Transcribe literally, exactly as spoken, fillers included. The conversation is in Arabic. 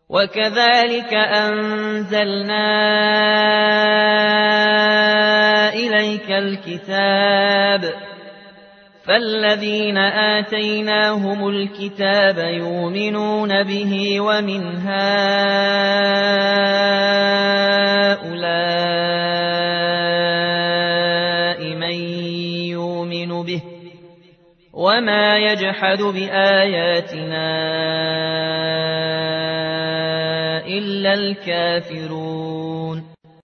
وكذلك أنزلنا إليك الكتاب فالذين آتيناهم الكتاب يؤمنون به ومن هؤلاء من يؤمن به وما يجحد بآياتنا إلا الكافرون